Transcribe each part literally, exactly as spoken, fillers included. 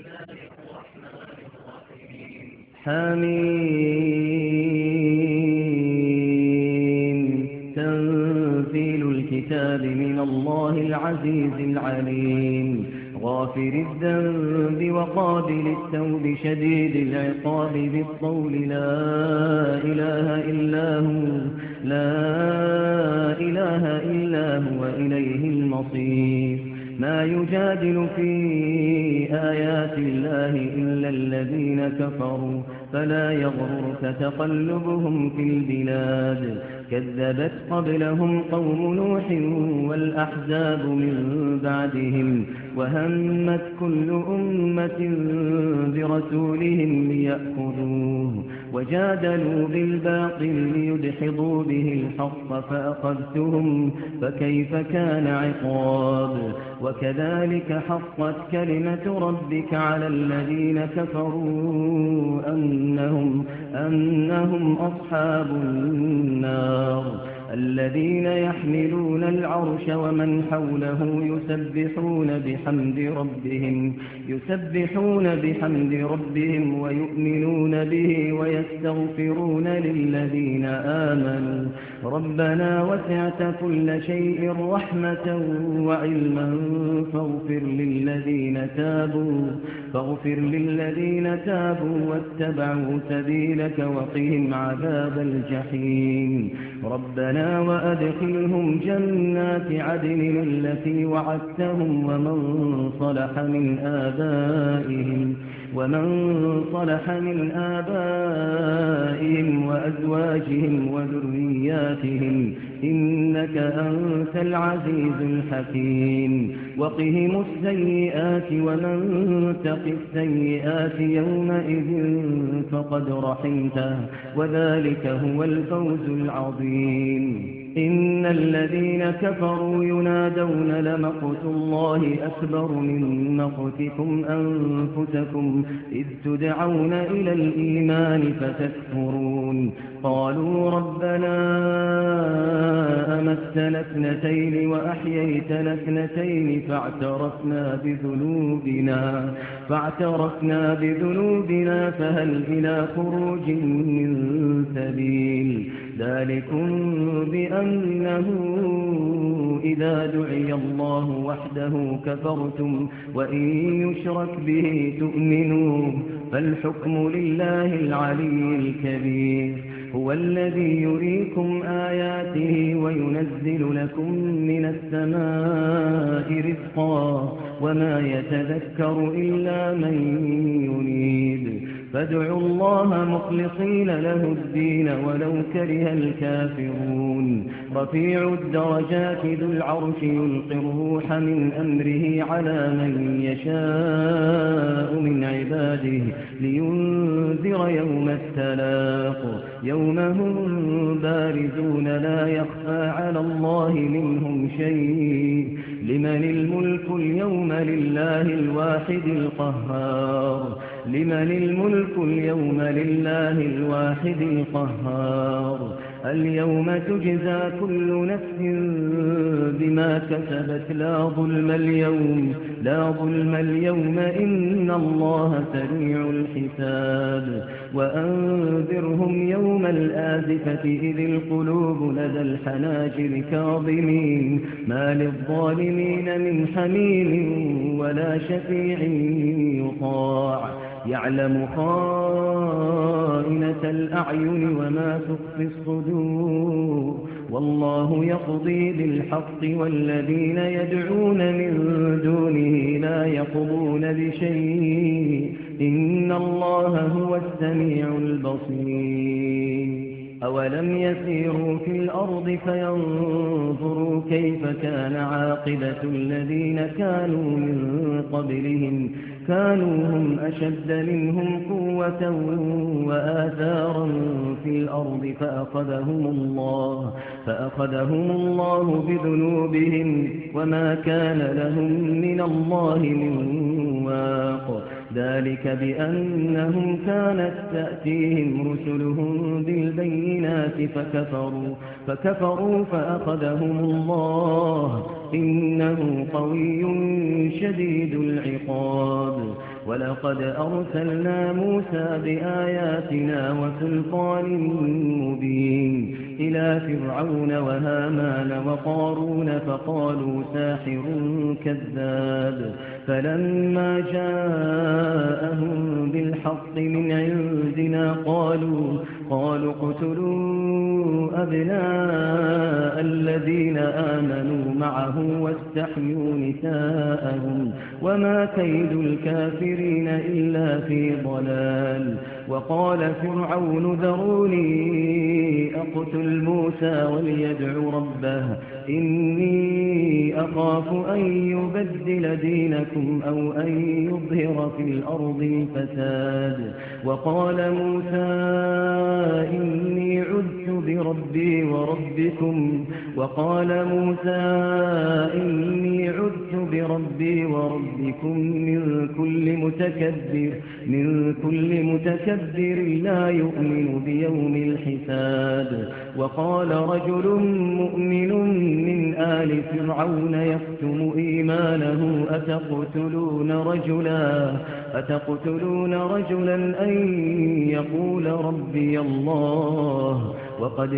حميم تنزيل الكتاب من الله العزيز العليم غافر الذنب وقابل التوب شديد العقاب بالطول لا إله إلا هو لا إله إلا هو إليه المصير ما يجادل في آيات الله إلا الذين كفروا فلا يغررك تقلبهم في البلاد كذبت قبلهم قوم نوح والأحزاب من بعدهم وهمت كل أمة برسولهم ليأخذوه وجادلوا بالباطل ليدحضوا به الحق فأخذتهم فكيف كان عقاب وكذلك حقت كلمة ربك على الذين كفروا أنهم, أنهم أصحاب النار الذين يحملون العرش ومن حوله يسبحون بحمد ربهم يسبحون بحمد ربهم ويؤمنون به ويستغفرون للذين آمنوا ربنا وسعت كل شيء رحمة وعلما فاغفر للذين تابوا فاغفر للذين تابوا واتبعوا سبيلك وقهم عذاب الجحيم ربنا وأدخلهم جنات عدن التي وعدتهم ومن صلح من آبائهم ومن صلح من آبائهم وأزواجهم وذرياتهم إنك أنت العزيز الحكيم وقهم السيئات ومن تق السيئات يومئذ فقد رحمته وذلك هو الفوز العظيم إن الذين كفروا ينادون لمقت الله أكبر من مقتكم أنفسكم إذ تدعون إلى الإيمان فتكفرون قالوا ربنا أمتنا اثنتين وأحييتنا اثنتين فاعترفنا بذنوبنا فاعترفنا بذنوبنا فهل إلى خروج من سبيل ذلكم بأنه إذا دعي الله وحده كفرتم وإن يشرك به تؤمنوا فالحكم لله العلي الكبير هو الذي يريكم آياته وينزل لكم من السماء رزقا وما يتذكر إلا من يريد فادعوا الله مخلصين له الدين ولو كره الكافرون رفيع الدرجات ذو العرش يلقي الروح من أمره على من يشاء من عباده لينذر يوم التلاق يوم هم بارزون لا يخفى على الله منهم شيء لمن الملك اليوم لله الواحد القهار لمن الملك اليوم لله الواحد القهار اليوم تجزى كل نفس بما كسبت لا ظلم اليوم لا ظلم اليوم إن الله سريع الحساب وأنذرهم يوم الآزفة إذ القلوب لدى الحناجر كاظمين ما للظالمين من حميم ولا شفيع يطاع يعلم خائنة الأعين وما تخفي الصدور والله يقضي بالحق والذين يدعون من دونه لا يقضون بشيء إن الله هو السميع البصير أولم يسيروا في الأرض فينظروا كيف كان عاقبة الذين كانوا من قبلهم كانوا هم أشد منهم قوة وآثارا في الأرض فأخذهم الله فأخذهم الله بذنوبهم وما كان لهم من الله من واق ذلك بأنهم كانت تأتيهم رسلهم بالبينات فكفروا فكفروا فأخذهم الله إنه قوي شديد العقاب ولقد أرسلنا موسى بآياتنا وسلطان مبين إلى فرعون وهامان وقارون فقالوا ساحر كذاب فلما جاءهم بالحق من عندنا قالوا قالوا اقتلوا أبناء الذين آمنوا معه واستحيوا نساءهم وما كيد الكافرين إلا في ضلال. وقال فرعون ذروني أقتل موسى وليدع ربه إني أخاف أن يبدل دينكم أو أن يظهر في الأرض الفساد. وقال موسى إني عذت بربي وربكم وقال موسى إني عذت بربي وربكم من كل متكبر من كل متكبر لا يؤمن بيوم الحساب. وقال رجل مؤمن من آل فرعون يكتم إيمانه أتقتلون رجلا أتقتلون رجلا أن يقول ربي الله وقد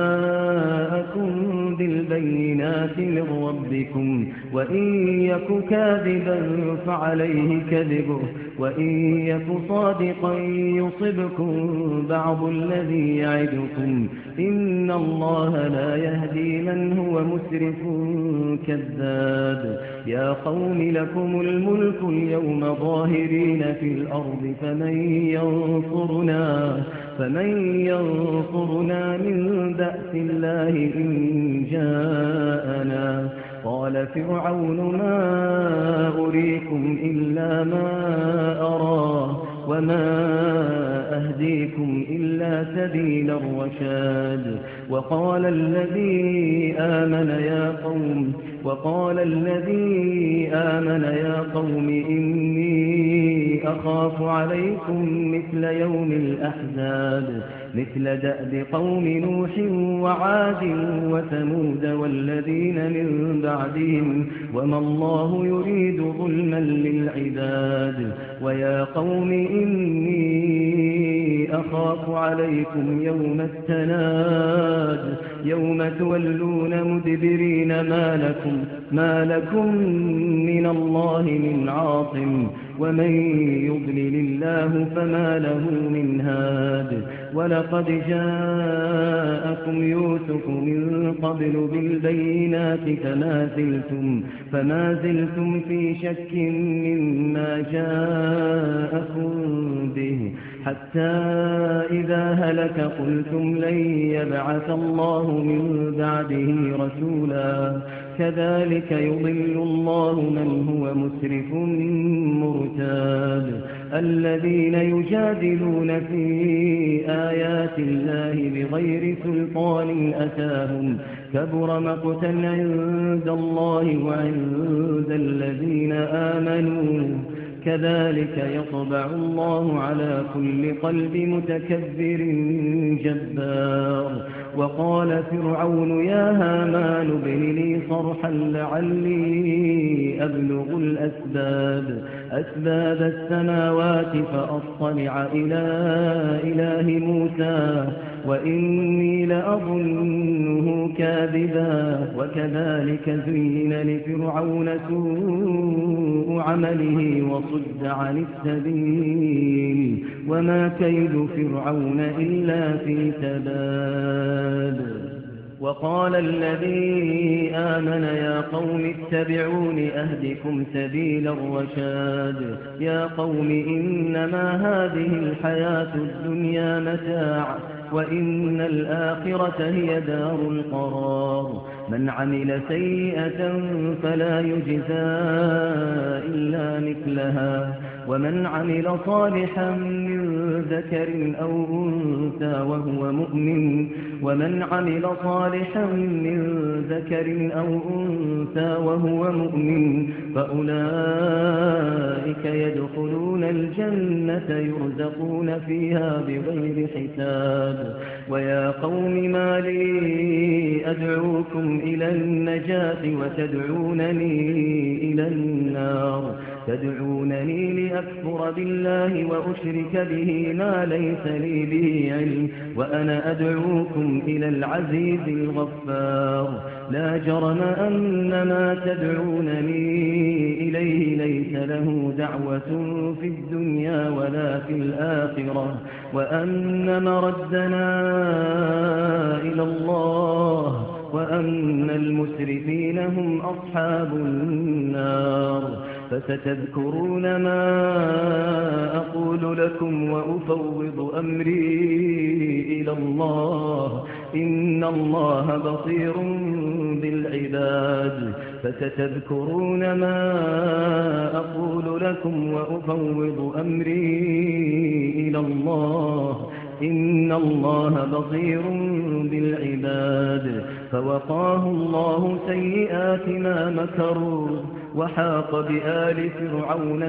جاءكم بالبينات من ربكم وإن يك كاذبا فعليه كذبه وإن يك صادقا يصبكم بعض الذي يعدكم إن الله لا يهدي من هو مسرف كذاب. يا قوم لكم الملك اليوم ظاهرين في الأرض فمن ينصرنا فمن ينصرنا من بأس الله إن جاءنا. قال فرعون ما أريكم إلا ما أرى وما أهديكم إلا سبيل الرشاد. وقال الذي آمن يا قوم وقال الذي آمن يا قوم إني أخاف عليكم مثل يوم الأحزاب مثل دأب قوم نوح وعاد وثمود والذين من بعدهم وما الله يريد ظلما للعباد. ويا قوم إني أخاف عليكم يوم التناد يوم تولون مدبرين ما لكم, ما لكم من الله من عاصم ومن يضلل الله فما له من هاد. ولقد جاءكم يوسف من قبل بالبينات فما زلتم, فما زلتم في شك مما جاءكم به حتى إذا هلك قلتم لن يبعث الله من بعده رسولا كذلك يضل الله من هو مسرف مرتاب. الذين يجادلون في آيات الله بغير سلطان أتاهم كبر مقتا عند الله وعند الذين آمنوا كذلك يطبع الله على كل قلب متكبر جبار. وقال فرعون يا هامان ابن لي صرحا لعلي أبلغ الأسباب أسباب السماوات فأطلع إلى إله موسى وإني لأظنه كاذبا. وكذلك زين لفرعون سوء عمله وصد عن السبيل وما كيد فرعون إلا في تباب. وقال الذي آمن يا قوم اتبعون أهدكم سبيل الرشاد. يا قوم إنما هذه الحياة الدنيا متاع وإن الآخرة هي دار القرار. من عمل سيئة فلا يجزى إلا مثلها ومن عمل صالحا من ذكر أو أنثى وهو مؤمن ومن عمل صالحا من ذكر أو أنثى وهو مؤمن فأولئك يدخلون الجنة يرزقون فيها بغير حساب. ويا قوم ما لي أدعوكم إلى النجاة وتدعونني إلى النار تدعونني لأكفر بالله وأشرك به ما ليس لي به علم وأنا أدعوكم إلى العزيز الغفار لا جرم أن ما تدعونني إليه ليس له دعوة في الدنيا ولا في الآخرة وأن مردنا إلى الله وأن المسرفين هم أصحاب النار فستذكرون ما أقول لكم وأفوض أمري إلى الله إن الله بصير بالعباد فستذكرون ما أقول لكم وأفوض أمري إلى الله إن الله بصير بالعباد فوقاه الله سيئات ما مكروا وحاق بآل فرعون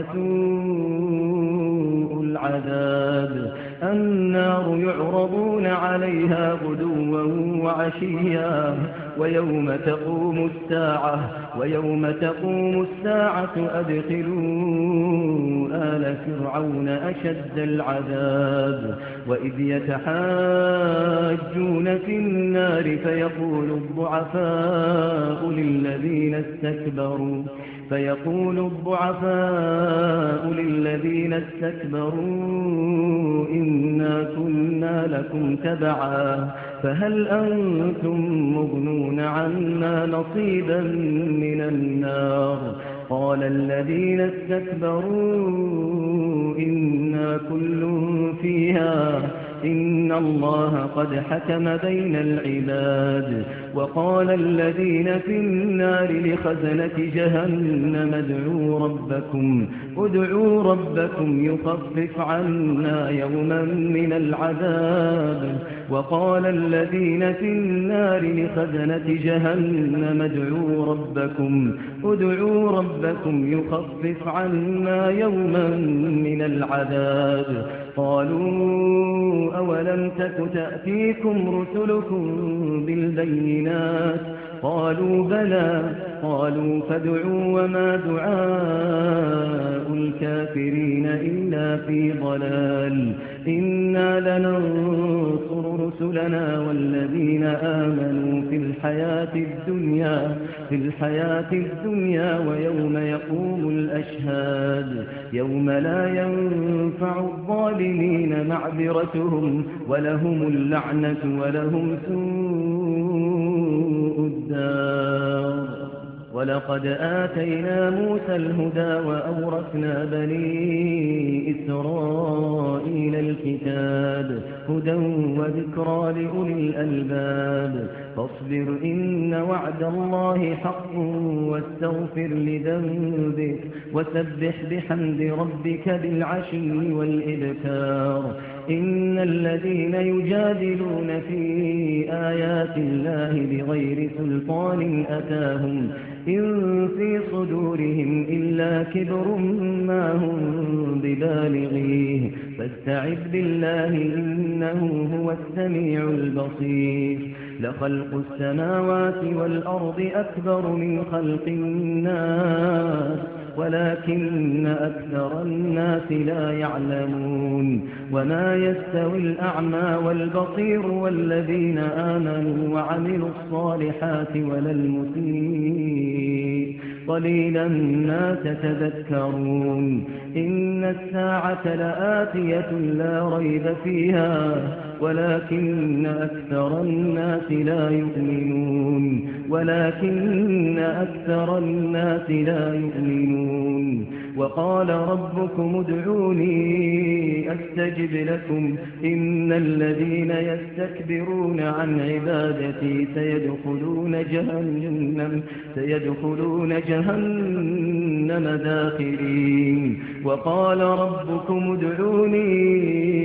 سوء العذاب النار يعرضون عليها غدوا وعشيا ويوم تقوم الساعة ويوم تقوم الساعة أدخلوا آل فرعون أشد العذاب وإذ يتحاجون في النار فيقول الضعفاء للذين استكبروا فيقول الضعفاء للذين استكبروا إنا كنا لكم تبعا فهل أنتم مغنون عنا نصيبا من النار قال الذين استكبروا إنا كل فيها إن الله قد حكم بين العباد وقال الذين في النار لخزنة جهنم ادعوا ربكم ادعوا ربكم يخفف عنا يوما من العذاب وقال الذين في النار لخزنة جهنم ادعوا ربكم ادعوا ربكم يخفف عنا يوما من العذاب قالوا أولم تك تأتيكم رسلكم بالبينات قالوا بلى قالوا فادعوا وما دعاء الكافرين إلا في ضلال إنا لننصر رسلنا والذين آمنوا في الحياة الدنيا في الحياة الدنيا ويوم يقوم الأشهاد يوم لا ينفع الظالمين معذرتهم ولهم اللعنة ولهم سوء الدار ولقد آتينا موسى الهدى وأورثنا بني إسرائيل الكتاب هدى وذكرى لأولي الألباب فاصبر إن وعد الله حق واستغفر لذنبك وسبح بحمد ربك بالعشي والإبكار إن الذين يجادلون في آيات الله بغير سلطان أتاهم إن في صدورهم إلا كبر ما هم ببالغيه فاستعذ بالله إنه هو السميع البصير لخلق السماوات والأرض أكبر من خلق الناس ولكن أكثر الناس لا يعلمون وما يستوي الأعمى والبصير والذين آمنوا وعملوا الصالحات ولا المسيء قليلا ما تتذكرون إن الساعة لآتية لا ريب فيها ولكن أكثر الناس لا يؤمنون ولكن أكثر الناس لا يؤمنون وقال ربكم ادعوني أستجب لكم إن الذين يستكبرون عن عبادتي سيدخلون جهنم سيدخلون جهنم داخرين وقال ربكم ادعوني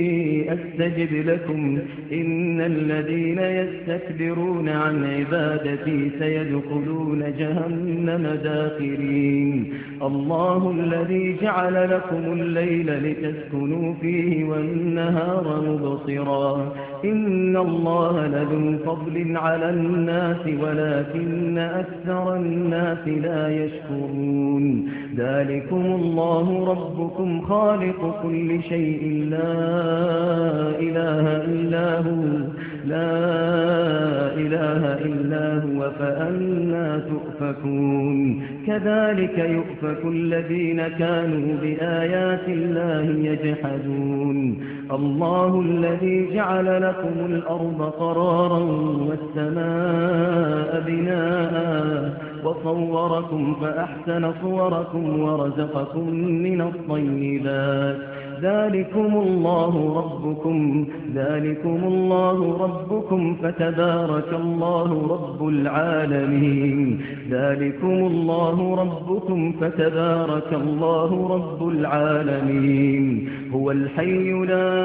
أستجب لكم إن الذين يستكبرون عن عبادتي سيدخلون جهنم داخرين الله الذي جعل لكم الليل لتسكنوا فيه والنهار مبصرا إن الله لذو فضل على الناس ولكن أكثر الناس لا يشكرون ذلكم الله ربكم خالق كل شيء لا إله إلا هو لا إله إلا هو فأنى تؤفكون كذلك يؤفك الذين كانوا بآيات الله يجحدون الله الذي جعل لكم الأرض قرارا والسماء بناء وصوركم فأحسن صوركم ورزقكم من الطيبات ذلكم الله ربكم ذلكم الله ربكم فتبارك الله رب العالمين ذلكم الله ربكم فتبارك الله رب العالمين هو الحي لا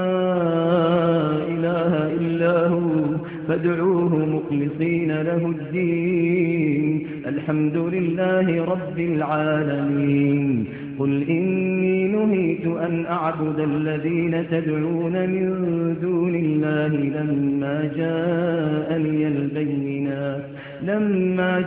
إله إلا هو فادعوه مخلصين له الدين الحمد لله رب العالمين قل إني نهيت أن أعبد الذين تدعون من دون الله لما جاءني البينات لما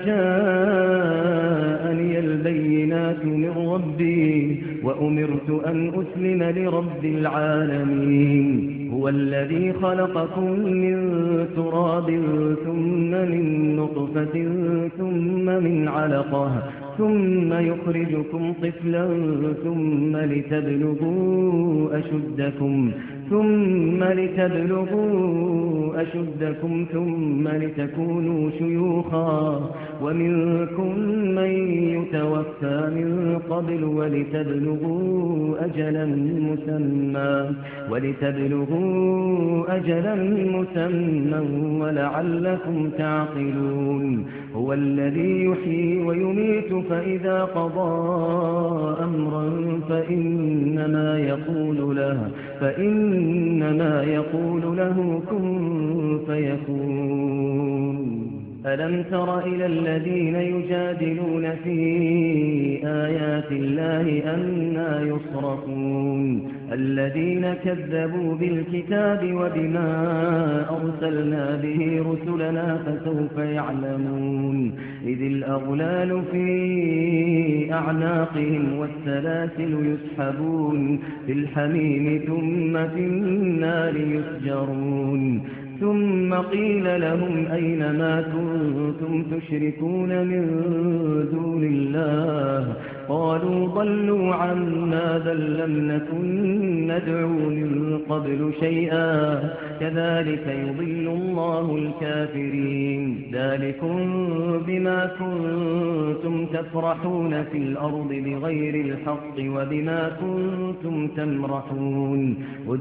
جاءني البينات من ربي وأمرت أن أسلم لرب العالمين هو الذي خلقكم من تراب ثم من نطفة ثم من علقة ثم يخرجكم طفلا ثم لتبلغوا أشدكم ثم لتبلغوا أشدكم ثم لتكونوا شيوخا ومنكم من يتوفى من قبل ولتبلغوا أجلا مسمى ولتبلغوا أجلا مسمى ولعلكم تعقلون هو الذي يحيي ويميت فإذا قضى أمرا فإنما يقول له فإنما يقول له كن فيكون ألم تر إلى الذين يجادلون في آيات الله أنى يصرفون الذين كذبوا بالكتاب وبما أرسلنا به رسلنا فسوف يعلمون إذ الأغلال في أعناقهم والسلاسل يسحبون في الحميم ثم في النار يسجرون ثم قيل لهم أين ما كنتم تشركون من دون الله قالوا ضلوا عنا بل لم نكن ندعو من قبل شيئا كذلك يضل الله الكافرين ذلكم بما كنتم تفرحون في الأرض بغير الحق وبما كنتم تمرحون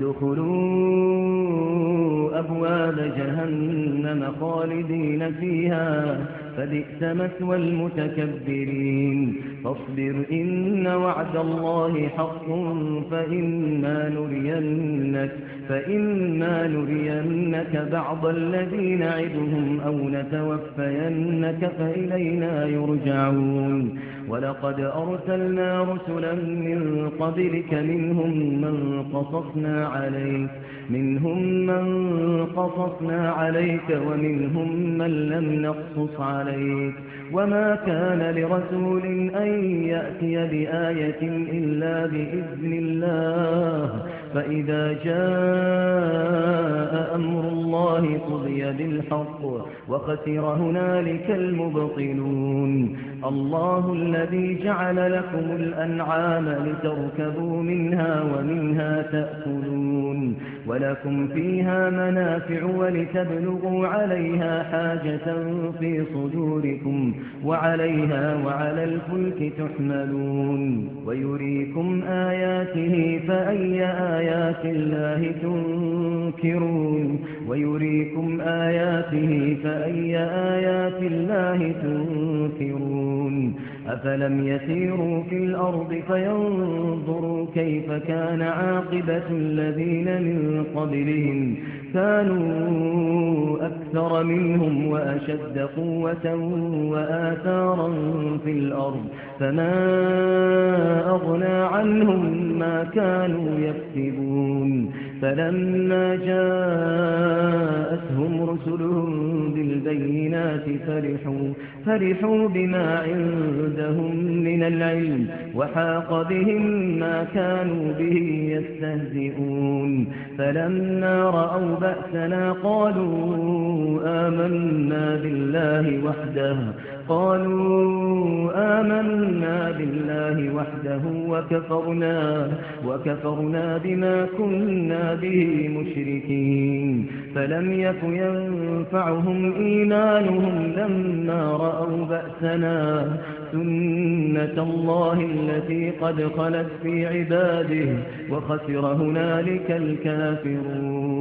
ادخلوا أبواب جهنم خالدين فيها فبئس مثوى المتكبرين فاصبر إن وعد الله حق فإما نرينك فإما نرينك بعض الذي نعدهم أو نتوفينك فإلينا يرجعون ولقد أرسلنا رسلا من قبلك منهم من قصصنا عليك منهم من قصصنا عليك ومنهم من لم نقصص عليك وما كان لرسول أن يأتي بآية إلا بإذن الله فإذا جاء أمر الله قضي بالحق وخسر هنالك المبطلون الله الذي جعل لكم الأنعام لتركبوا منها ومنها تأكلون ولكم فيها منافع ولتبلغوا عليها حاجة في صدوركم وعليها وعلى الفلك تحملون ويريكم آياته فأي آيات الله تنكرون ويريكم آياته فأي آيات الله تنكرون أفلم يسيروا في الأرض فينظروا كيف كان عاقبة الذين من قبلهم كانوا أكثر منهم وأشد قوة وآثارا في الأرض فما أغنى عنهم ما كانوا يكسبون فلما جاءتهم رسلهم بالبينات فرحوا, فرحوا بما عندهم من العلم وحاق بهم ما كانوا به يستهزئون فلما رأوا بأسنا قالوا آمنا بالله وحده قالوا آمنا بالله وحده وكفرنا وكفرنا بما كنا به مشركين فلم يك ينفعهم إيمانهم لما رأوا بأسنا سنة الله التي قد خلت في عباده وخسر هنالك الكافرون